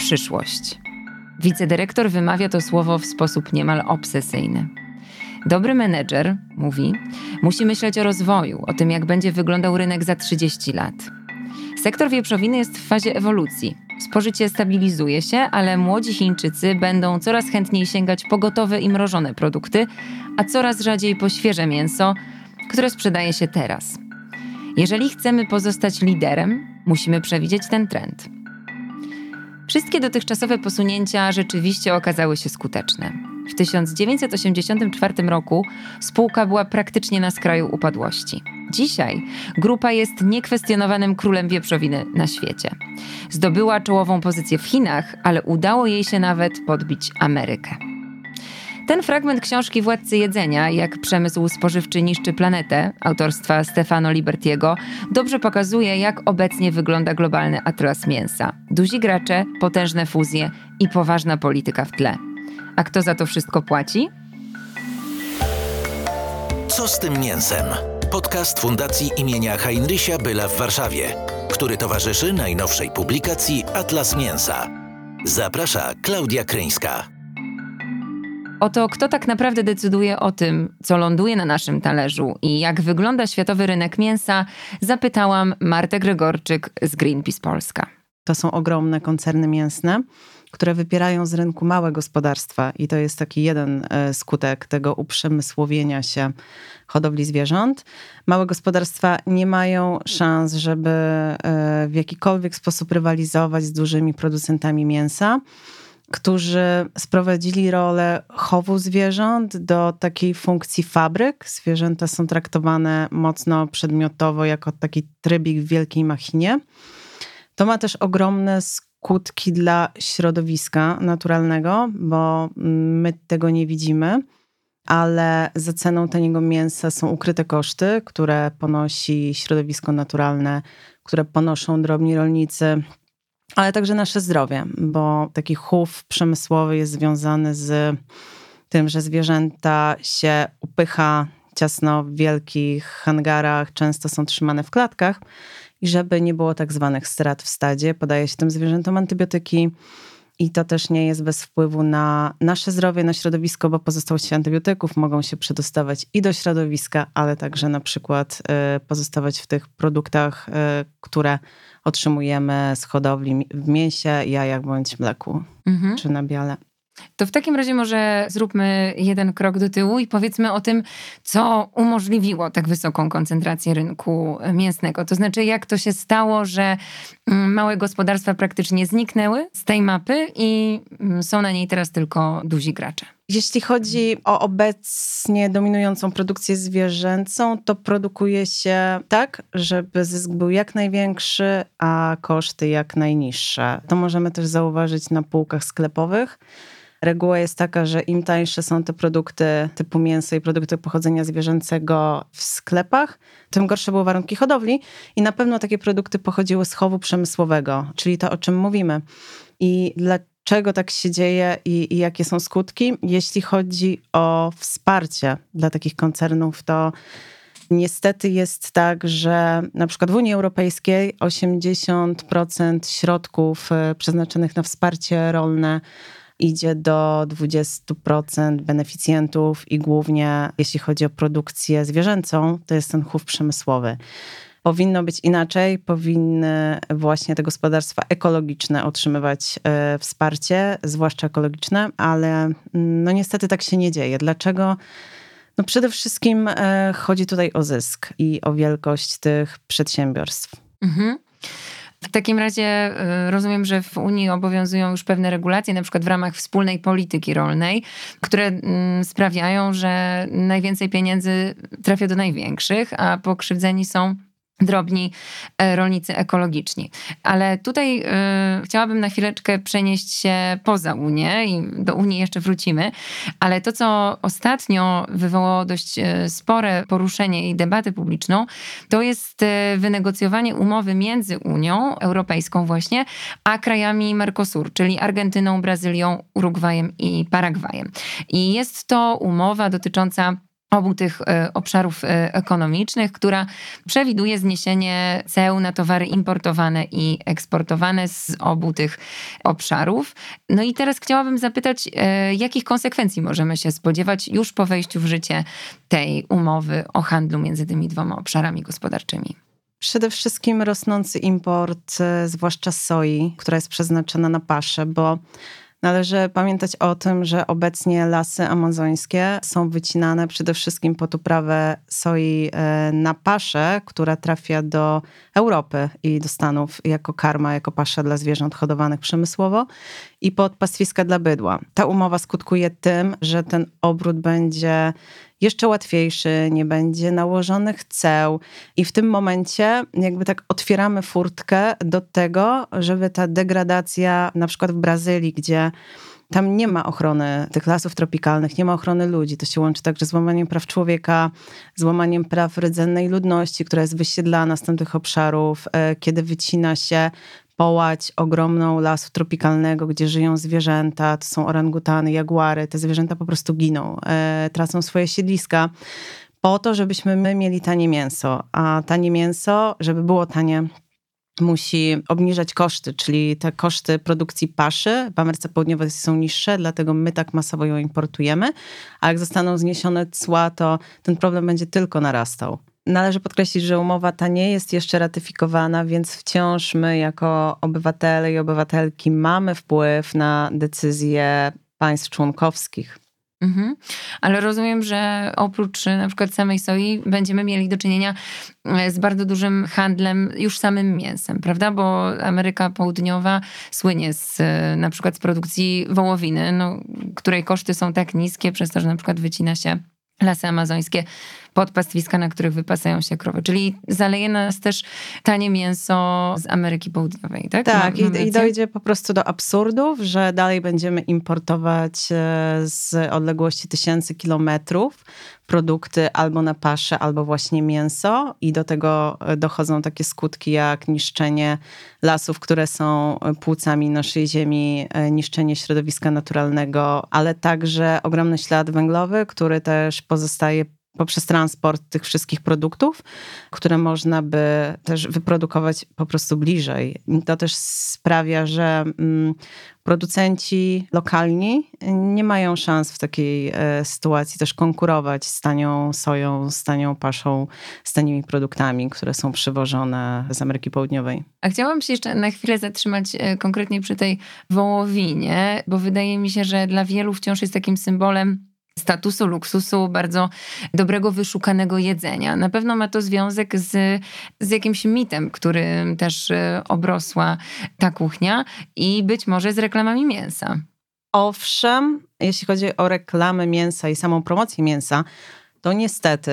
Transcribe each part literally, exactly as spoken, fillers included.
przyszłość. Wicedyrektor wymawia to słowo w sposób niemal obsesyjny. Dobry menedżer, mówi, musi myśleć o rozwoju, o tym, jak będzie wyglądał rynek za trzydzieści lat. Sektor wieprzowiny jest w fazie ewolucji. Spożycie stabilizuje się, ale młodzi Chińczycy będą coraz chętniej sięgać po gotowe i mrożone produkty, a coraz rzadziej po świeże mięso, które sprzedaje się teraz. Jeżeli chcemy pozostać liderem, musimy przewidzieć ten trend. Wszystkie dotychczasowe posunięcia rzeczywiście okazały się skuteczne. W tysiąc dziewięćset osiemdziesiątym czwartym roku spółka była praktycznie na skraju upadłości. Dzisiaj grupa jest niekwestionowanym królem wieprzowiny na świecie. Zdobyła czołową pozycję w Chinach, ale udało jej się nawet podbić Amerykę. Ten fragment książki Władcy jedzenia, jak przemysł spożywczy niszczy planetę, autorstwa Stefano Libertiego, dobrze pokazuje, jak obecnie wygląda globalny atlas mięsa. Duzi gracze, potężne fuzje i poważna polityka w tle. A kto za to wszystko płaci? Co z tym mięsem? Podcast Fundacji imienia Heinricha Bölla w Warszawie, który towarzyszy najnowszej publikacji Atlas Mięsa. Zaprasza Klaudia Kryńska. Oto kto tak naprawdę decyduje o tym, co ląduje na naszym talerzu i jak wygląda światowy rynek mięsa, zapytałam Martę Gregorczyk z Greenpeace Polska. To są ogromne koncerny mięsne, które wypierają z rynku małe gospodarstwa i to jest taki jeden skutek tego uprzemysłowienia się hodowli zwierząt. Małe gospodarstwa nie mają szans, żeby w jakikolwiek sposób rywalizować z dużymi producentami mięsa, którzy sprowadzili rolę chowu zwierząt do takiej funkcji fabryk. Zwierzęta są traktowane mocno przedmiotowo jako taki trybik w wielkiej machinie. To ma też ogromne skutki dla środowiska naturalnego, bo my tego nie widzimy, ale za ceną taniego mięsa są ukryte koszty, które ponosi środowisko naturalne, które ponoszą drobni rolnicy, ale także nasze zdrowie, bo taki chów przemysłowy jest związany z tym, że zwierzęta się upycha ciasno w wielkich hangarach, często są trzymane w klatkach i żeby nie było tak zwanych strat w stadzie, podaje się tym zwierzętom antybiotyki i to też nie jest bez wpływu na nasze zdrowie, na środowisko, bo pozostałości antybiotyków mogą się przedostawać i do środowiska, ale także na przykład pozostawać w tych produktach, które otrzymujemy z hodowli w mięsie, jajach bądź mleku, mhm. czy nabiale. To w takim razie może zróbmy jeden krok do tyłu i powiedzmy o tym, co umożliwiło tak wysoką koncentrację rynku mięsnego. To znaczy, jak to się stało, że małe gospodarstwa praktycznie zniknęły z tej mapy i są na niej teraz tylko duzi gracze. Jeśli chodzi o obecnie dominującą produkcję zwierzęcą, to produkuje się tak, żeby zysk był jak największy, a koszty jak najniższe. To możemy też zauważyć na półkach sklepowych. Reguła jest taka, że im tańsze są te produkty typu mięso i produkty pochodzenia zwierzęcego w sklepach, tym gorsze były warunki hodowli i na pewno takie produkty pochodziły z chowu przemysłowego, czyli to, o czym mówimy. I dlaczego tak się dzieje i, i jakie są skutki? Jeśli chodzi o wsparcie dla takich koncernów, to niestety jest tak, że na przykład w Unii Europejskiej osiemdziesiąt procent środków przeznaczonych na wsparcie rolne idzie do dwadzieścia procent beneficjentów i głównie jeśli chodzi o produkcję zwierzęcą, to jest ten chów przemysłowy. Powinno być inaczej, powinny właśnie te gospodarstwa ekologiczne otrzymywać y, wsparcie, zwłaszcza ekologiczne, ale no niestety tak się nie dzieje. Dlaczego? No przede wszystkim y, chodzi tutaj o zysk i o wielkość tych przedsiębiorstw. Mhm. W takim razie rozumiem, że w Unii obowiązują już pewne regulacje, na przykład w ramach wspólnej polityki rolnej, które sprawiają, że najwięcej pieniędzy trafia do największych, a pokrzywdzeni są drobni rolnicy ekologiczni. Ale tutaj y, chciałabym na chwileczkę przenieść się poza Unię i do Unii jeszcze wrócimy, ale to, co ostatnio wywołało dość spore poruszenie i debatę publiczną, to jest wynegocjowanie umowy między Unią Europejską właśnie, a krajami Mercosur, czyli Argentyną, Brazylią, Urugwajem i Paragwajem. I jest to umowa dotycząca obu tych obszarów ekonomicznych, która przewiduje zniesienie ceł na towary importowane i eksportowane z obu tych obszarów. No i teraz chciałabym zapytać, jakich konsekwencji możemy się spodziewać już po wejściu w życie tej umowy o handlu między tymi dwoma obszarami gospodarczymi? Przede wszystkim rosnący import, zwłaszcza soi, która jest przeznaczona na paszę, bo należy pamiętać o tym, że obecnie lasy amazońskie są wycinane przede wszystkim pod uprawę soi na paszę, która trafia do Europy i do Stanów jako karma, jako pasza dla zwierząt hodowanych przemysłowo i pod pastwiska dla bydła. Ta umowa skutkuje tym, że ten obrót będzie jeszcze łatwiejszy, nie będzie nałożonych ceł i w tym momencie jakby tak otwieramy furtkę do tego, żeby ta degradacja na przykład w Brazylii, gdzie tam nie ma ochrony tych lasów tropikalnych, nie ma ochrony ludzi. To się łączy także z łamaniem praw człowieka, z łamaniem praw rdzennej ludności, która jest wysiedlana z tamtych obszarów, kiedy wycina się połać ogromną lasu tropikalnego, gdzie żyją zwierzęta, to są orangutany, jaguary, te zwierzęta po prostu giną, e, tracą swoje siedliska po to, żebyśmy my mieli tanie mięso. A tanie mięso, żeby było tanie, musi obniżać koszty, czyli te koszty produkcji paszy w Ameryce Południowej są niższe, dlatego my tak masowo ją importujemy, a jak zostaną zniesione cła, to ten problem będzie tylko narastał. Należy podkreślić, że umowa ta nie jest jeszcze ratyfikowana, więc wciąż my jako obywatele i obywatelki mamy wpływ na decyzje państw członkowskich. Mhm. Ale rozumiem, że oprócz na przykład samej soi będziemy mieli do czynienia z bardzo dużym handlem już samym mięsem, prawda? Bo Ameryka Południowa słynie z, na przykład z produkcji wołowiny, no, której koszty są tak niskie przez to, że na przykład wycina się lasy amazońskie pod pastwiska, na których wypasają się krowy. Czyli zaleje nas też tanie mięso z Ameryki Południowej, tak? Tak, i, i dojdzie po prostu do absurdów, że dalej będziemy importować z odległości tysięcy kilometrów produkty albo na paszę, albo właśnie mięso i do tego dochodzą takie skutki jak niszczenie lasów, które są płucami naszej ziemi, niszczenie środowiska naturalnego, ale także ogromny ślad węglowy, który też pozostaje poprzez transport tych wszystkich produktów, które można by też wyprodukować po prostu bliżej. To też sprawia, że producenci lokalni nie mają szans w takiej sytuacji też konkurować z tanią soją, z tanią paszą, z tanimi produktami, które są przywożone z Ameryki Południowej. A chciałam się jeszcze na chwilę zatrzymać konkretnie przy tej wołowinie, bo wydaje mi się, że dla wielu wciąż jest takim symbolem statusu, luksusu, bardzo dobrego, wyszukanego jedzenia. Na pewno ma to związek z, z jakimś mitem, którym też obrosła ta kuchnia i być może z reklamami mięsa. Owszem, jeśli chodzi o reklamę mięsa i samą promocję mięsa, to niestety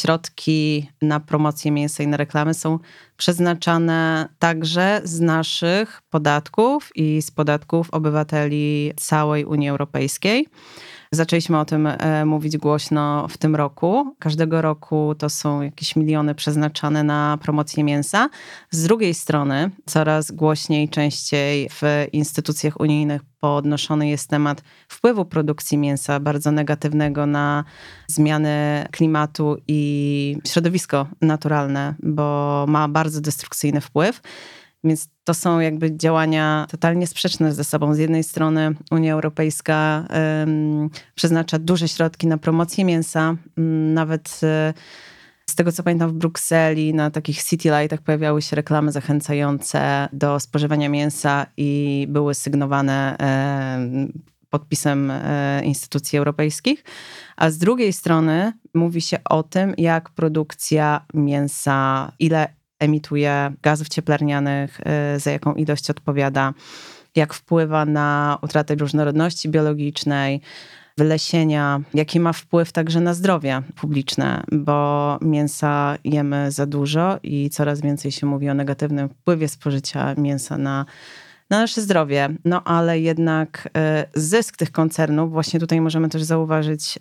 środki na promocję mięsa i na reklamy są przeznaczane także z naszych podatków i z podatków obywateli całej Unii Europejskiej. Zaczęliśmy o tym mówić głośno w tym roku. Każdego roku to są jakieś miliony przeznaczane na promocję mięsa. Z drugiej strony coraz głośniej, częściej w instytucjach unijnych podnoszony jest temat wpływu produkcji mięsa bardzo negatywnego na zmiany klimatu i środowisko naturalne, bo ma bardzo destrukcyjny wpływ. Więc to są jakby działania totalnie sprzeczne ze sobą. Z jednej strony Unia Europejska um, przeznacza duże środki na promocję mięsa. Um, nawet um, z tego, co pamiętam, w Brukseli na takich city lightach pojawiały się reklamy zachęcające do spożywania mięsa i były sygnowane um, podpisem um, instytucji europejskich. A z drugiej strony mówi się o tym, jak produkcja mięsa, ile emituje gazów cieplarnianych, za jaką ilość odpowiada, jak wpływa na utratę różnorodności biologicznej, wylesienia, jaki ma wpływ także na zdrowie publiczne, bo mięsa jemy za dużo i coraz więcej się mówi o negatywnym wpływie spożycia mięsa na, na nasze zdrowie. No ale jednak zysk tych koncernów, właśnie tutaj możemy też zauważyć,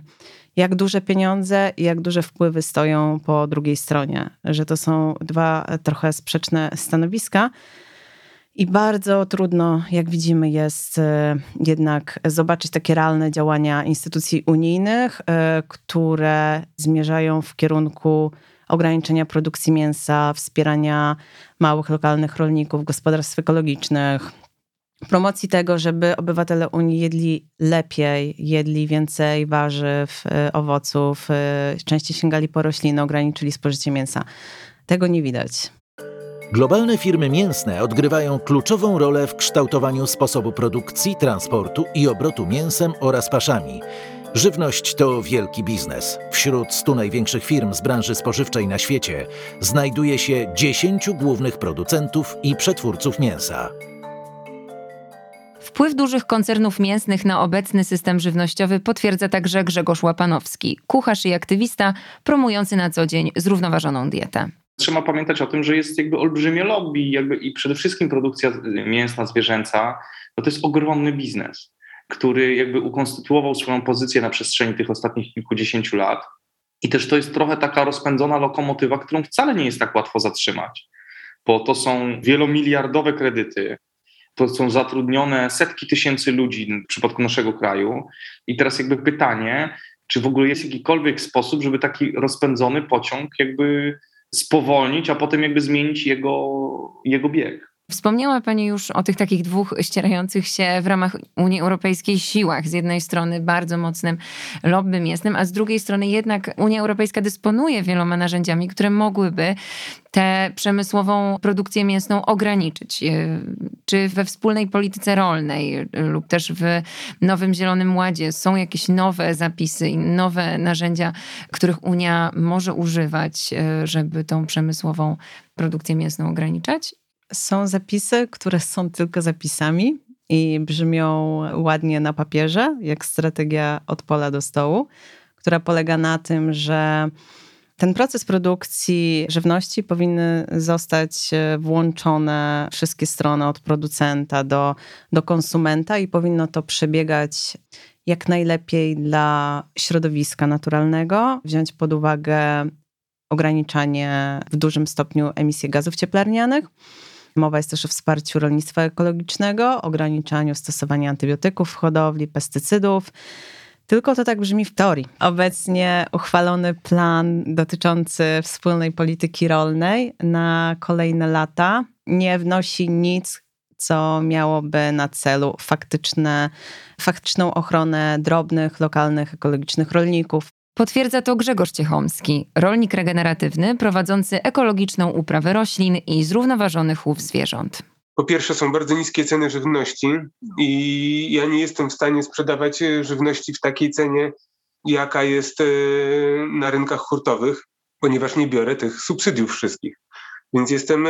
jak duże pieniądze i jak duże wpływy stoją po drugiej stronie. Że to są dwa trochę sprzeczne stanowiska. I bardzo trudno, jak widzimy, jest jednak zobaczyć takie realne działania instytucji unijnych, które zmierzają w kierunku ograniczenia produkcji mięsa, wspierania małych, lokalnych rolników, gospodarstw ekologicznych, promocji tego, żeby obywatele Unii jedli lepiej, jedli więcej warzyw, owoców, częściej sięgali po rośliny, ograniczyli spożycie mięsa. Tego nie widać. Globalne firmy mięsne odgrywają kluczową rolę w kształtowaniu sposobu produkcji, transportu i obrotu mięsem oraz paszami. Żywność to wielki biznes. Wśród stu największych firm z branży spożywczej na świecie znajduje się dziesięciu głównych producentów i przetwórców mięsa. Wpływ dużych koncernów mięsnych na obecny system żywnościowy potwierdza także Grzegorz Łapanowski, kucharz i aktywista promujący na co dzień zrównoważoną dietę. Trzeba pamiętać o tym, że jest jakby olbrzymie lobby jakby i przede wszystkim produkcja mięsna, zwierzęca, no to jest ogromny biznes, który jakby ukonstytuował swoją pozycję na przestrzeni tych ostatnich kilkudziesięciu lat. I też to jest trochę taka rozpędzona lokomotywa, którą wcale nie jest tak łatwo zatrzymać, bo to są wielomiliardowe kredyty, to są zatrudnione setki tysięcy ludzi w przypadku naszego kraju. I teraz jakby pytanie, czy w ogóle jest jakikolwiek sposób, żeby taki rozpędzony pociąg jakby spowolnić, a potem jakby zmienić jego, jego bieg. Wspomniała Pani już o tych takich dwóch ścierających się w ramach Unii Europejskiej siłach. Z jednej strony bardzo mocnym lobby mięsnym, a z drugiej strony jednak Unia Europejska dysponuje wieloma narzędziami, które mogłyby tę przemysłową produkcję mięsną ograniczyć. Czy we wspólnej polityce rolnej lub też w Nowym Zielonym Ładzie są jakieś nowe zapisy i nowe narzędzia, których Unia może używać, żeby tą przemysłową produkcję mięsną ograniczać? Są zapisy, które są tylko zapisami i brzmią ładnie na papierze, jak strategia od pola do stołu, która polega na tym, że ten proces produkcji żywności powinny zostać włączone wszystkie strony od producenta do, do konsumenta i powinno to przebiegać jak najlepiej dla środowiska naturalnego, wziąć pod uwagę ograniczanie w dużym stopniu emisji gazów cieplarnianych. Mowa jest też o wsparciu rolnictwa ekologicznego, ograniczaniu stosowania antybiotyków w hodowli, pestycydów. Tylko to tak brzmi w teorii. Obecnie uchwalony plan dotyczący wspólnej polityki rolnej na kolejne lata nie wnosi nic, co miałoby na celu faktyczne, faktyczną ochronę drobnych, lokalnych, ekologicznych rolników. Potwierdza to Grzegorz Ciechomski, rolnik regeneratywny prowadzący ekologiczną uprawę roślin i zrównoważony chów zwierząt. Po pierwsze, są bardzo niskie ceny żywności i ja nie jestem w stanie sprzedawać żywności w takiej cenie, jaka jest na rynkach hurtowych, ponieważ nie biorę tych subsydiów wszystkich. Więc jestem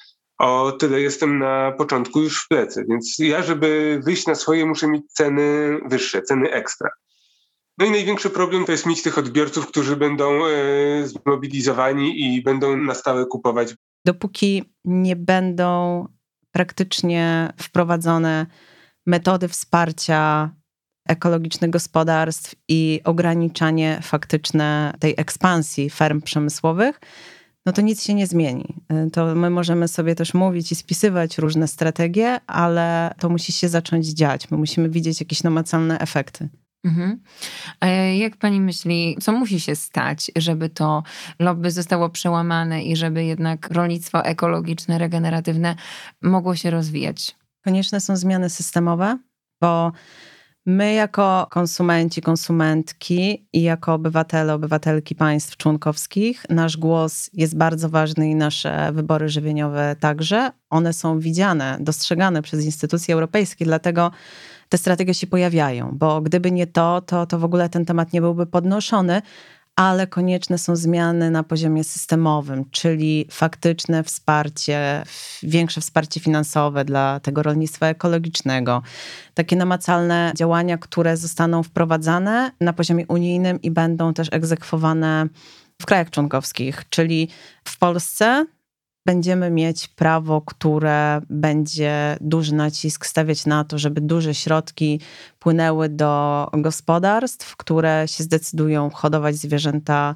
o tyle jestem na początku już w plecy. Więc ja, żeby wyjść na swoje, muszę mieć ceny wyższe, ceny ekstra. No i największy problem to jest mieć tych odbiorców, którzy będą e, zmobilizowani i będą na stałe kupować. Dopóki nie będą praktycznie wprowadzone metody wsparcia ekologicznych gospodarstw i ograniczanie faktyczne tej ekspansji ferm przemysłowych, no to nic się nie zmieni. To my możemy sobie też mówić i spisywać różne strategie, ale to musi się zacząć dziać. My musimy widzieć jakieś namacalne efekty. Mhm. A jak pani myśli, co musi się stać, żeby to lobby zostało przełamane i żeby jednak rolnictwo ekologiczne, regeneratywne mogło się rozwijać? Konieczne są zmiany systemowe, bo my jako konsumenci, konsumentki i jako obywatele, obywatelki państw członkowskich, nasz głos jest bardzo ważny i nasze wybory żywieniowe także. One są widziane, dostrzegane przez instytucje europejskie, dlatego te strategie się pojawiają, bo gdyby nie to, to, to w ogóle ten temat nie byłby podnoszony, ale konieczne są zmiany na poziomie systemowym, czyli faktyczne wsparcie, większe wsparcie finansowe dla tego rolnictwa ekologicznego. Takie namacalne działania, które zostaną wprowadzane na poziomie unijnym i będą też egzekwowane w krajach członkowskich, czyli w Polsce będziemy mieć prawo, które będzie duży nacisk stawiać na to, żeby duże środki płynęły do gospodarstw, które się zdecydują hodować zwierzęta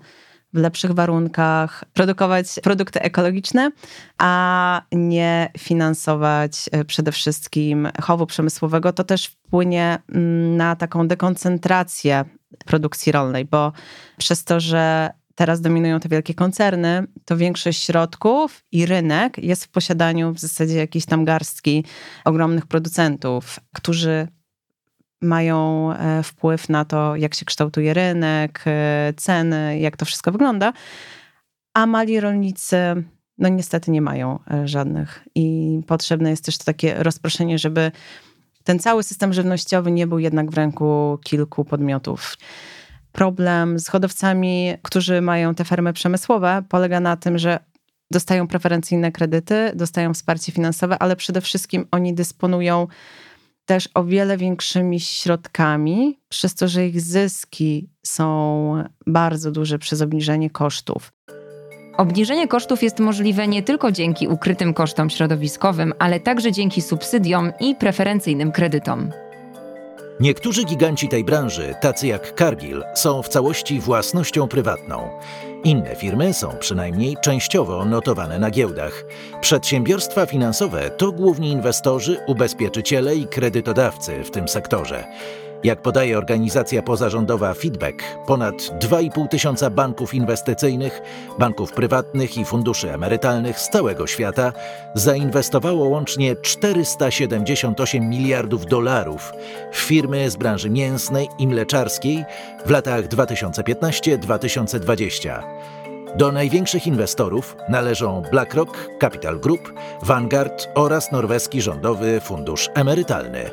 w lepszych warunkach, produkować produkty ekologiczne, a nie finansować przede wszystkim chowu przemysłowego. To też wpłynie na taką dekoncentrację produkcji rolnej, bo przez to, że teraz dominują te wielkie koncerny, to większość środków i rynek jest w posiadaniu w zasadzie jakiejś tam garstki ogromnych producentów, którzy mają wpływ na to, jak się kształtuje rynek, ceny, jak to wszystko wygląda, a mali rolnicy no niestety nie mają żadnych i potrzebne jest też to takie rozproszenie, żeby ten cały system żywnościowy nie był jednak w ręku kilku podmiotów. Problem z hodowcami, którzy mają te fermy przemysłowe, polega na tym, że dostają preferencyjne kredyty, dostają wsparcie finansowe, ale przede wszystkim oni dysponują też o wiele większymi środkami, przez to, że ich zyski są bardzo duże przez obniżenie kosztów. Obniżenie kosztów jest możliwe nie tylko dzięki ukrytym kosztom środowiskowym, ale także dzięki subsydiom i preferencyjnym kredytom. Niektórzy giganci tej branży, tacy jak Cargill, są w całości własnością prywatną. Inne firmy są przynajmniej częściowo notowane na giełdach. Przedsiębiorstwa finansowe to główni inwestorzy, ubezpieczyciele i kredytodawcy w tym sektorze. Jak podaje organizacja pozarządowa Feedback, ponad dwa i pół tysiąca banków inwestycyjnych, banków prywatnych i funduszy emerytalnych z całego świata zainwestowało łącznie czterysta siedemdziesiąt osiem miliardów dolarów w firmy z branży mięsnej i mleczarskiej w latach dwa tysiące piętnasty do dwa tysiące dwudziestego. Do największych inwestorów należą BlackRock, Capital Group, Vanguard oraz norweski rządowy fundusz emerytalny.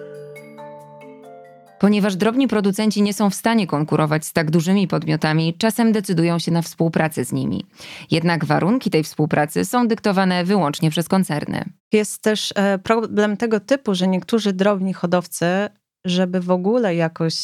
Ponieważ drobni producenci nie są w stanie konkurować z tak dużymi podmiotami, czasem decydują się na współpracę z nimi. Jednak warunki tej współpracy są dyktowane wyłącznie przez koncerny. Jest też problem tego typu, że niektórzy drobni hodowcy, żeby w ogóle jakoś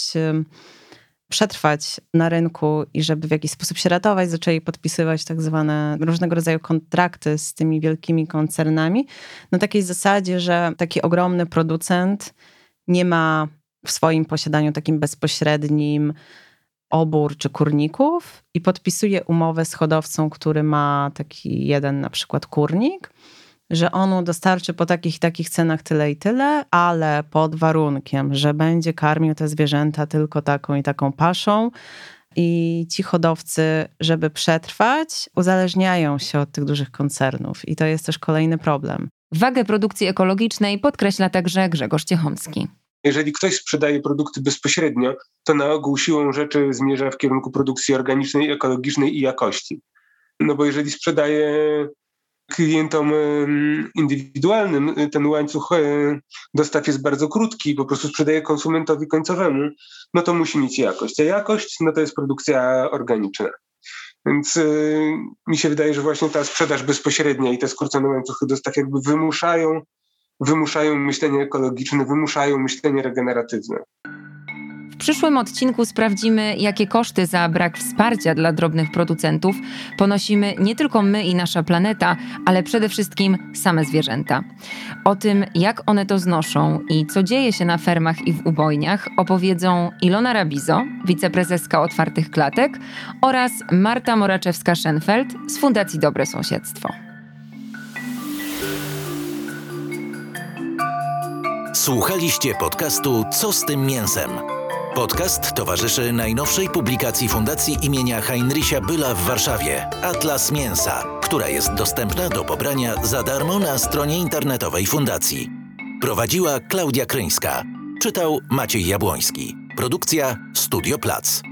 przetrwać na rynku i żeby w jakiś sposób się ratować, zaczęli podpisywać tak zwane różnego rodzaju kontrakty z tymi wielkimi koncernami. Na takiej zasadzie, że taki ogromny producent nie ma w swoim posiadaniu takim bezpośrednim obór czy kurników i podpisuje umowę z hodowcą, który ma taki jeden na przykład kurnik, że on mu dostarczy po takich i takich cenach tyle i tyle, ale pod warunkiem, że będzie karmił te zwierzęta tylko taką i taką paszą. I ci hodowcy, żeby przetrwać, uzależniają się od tych dużych koncernów. I to jest też kolejny problem. Wagę produkcji ekologicznej podkreśla także Grzegorz Ciechomski. Jeżeli ktoś sprzedaje produkty bezpośrednio, to na ogół siłą rzeczy zmierza w kierunku produkcji organicznej, ekologicznej i jakości. No bo jeżeli sprzedaje klientom indywidualnym, ten łańcuch dostaw jest bardzo krótki, po prostu sprzedaje konsumentowi końcowemu, no to musi mieć jakość. A jakość, no to jest produkcja organiczna. Więc yy, mi się wydaje, że właśnie ta sprzedaż bezpośrednia i te skrócone łańcuchy dostaw jakby wymuszają wymuszają myślenie ekologiczne, wymuszają myślenie regeneratywne. W przyszłym odcinku sprawdzimy, jakie koszty za brak wsparcia dla drobnych producentów ponosimy nie tylko my i nasza planeta, ale przede wszystkim same zwierzęta. O tym, jak one to znoszą i co dzieje się na fermach i w ubojniach, opowiedzą Ilona Rabizo, wiceprezeska Otwartych Klatek, oraz Marta Moraczewska-Schenfeld z Fundacji Dobre Sąsiedztwo. Słuchaliście podcastu Co z tym mięsem? Podcast towarzyszy najnowszej publikacji Fundacji imienia Heinricha Bölla w Warszawie, Atlas Mięsa, która jest dostępna do pobrania za darmo na stronie internetowej Fundacji. Prowadziła Klaudia Kryńska. Czytał Maciej Jabłoński. Produkcja Studio Plac.